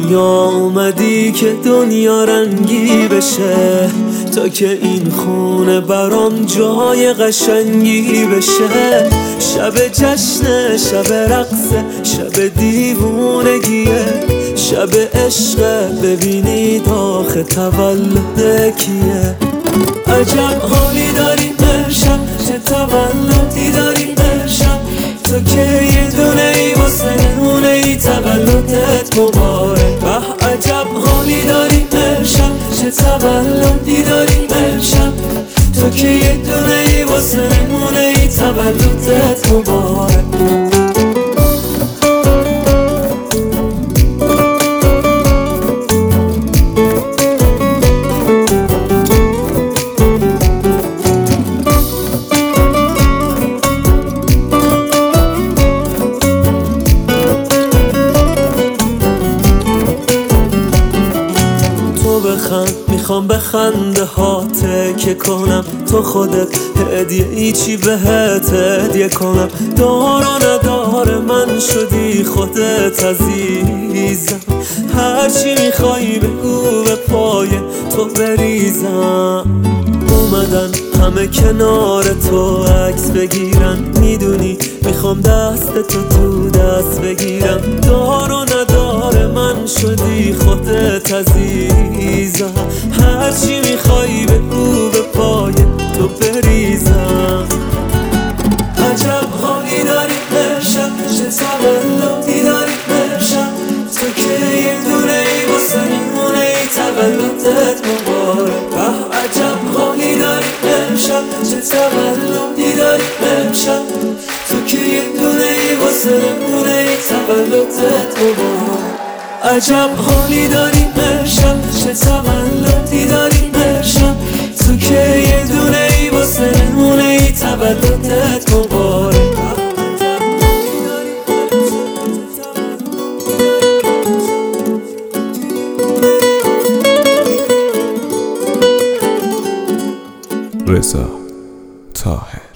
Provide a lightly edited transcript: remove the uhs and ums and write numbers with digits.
دنیا اومدی که دنیا رنگی بشه، تا که این خونه برام جای قشنگی بشه. شب جشنه، شب رقصه، شب دیوونگیه، شب عشقه، ببینید آخه تولد کیه. عجب حالی داری امشب، چه تولدی داری امشب، تو که یه دونه ای واسه نمونه ای، تولدت مبارک. به عجب حالی داری امشب، چه تولدی داری امشب، تو که یه دونه ای واسه نمونه ای، تولدت مبارک. میخوام به خنده ها تکیه کنم، تو خودت هدیه ای چی بهت هدیه کنم. دار و ندار من شدی خودت عزیزم، هرچی میخوای بگو به پای تو بریزم. اومدن همه کنار تو عکس بگیرن، میدونی میخوام دست تو دست بگیرم. دار و ندار من شدی خودت عزیزم، هرچی میخوای بگو به پای تو بریزم. عجب حالی داری امشب، چه تولدی داری امشب، تو که یه دونه ای واسه نمونه ای، تولدت مبارک. به عجب حالی داری امشب، چه تولدی داری امشب، تو که یه دونه ای واسه نمونه ای، تولدت مبارک. عجب حالی داری امشب، چه تولدی داری امشب، تو که یه دونه ای واسه نمونه ای، تولدت مبارک. رضا طاهر.